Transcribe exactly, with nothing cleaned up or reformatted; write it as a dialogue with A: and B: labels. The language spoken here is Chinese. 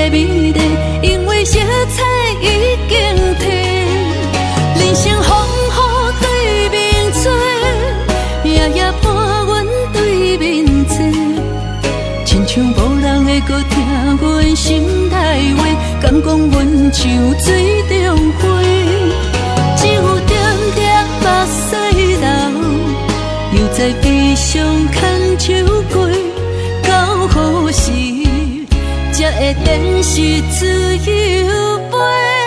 A: 的美丽，因为色彩已经褪。人生风雨对面做，夜夜伴阮对面坐，亲像无人会搁听阮心内话，敢讲阮像水中花，只有点点目屎流，又在悲伤牵手过，到何时才会变是自由飞？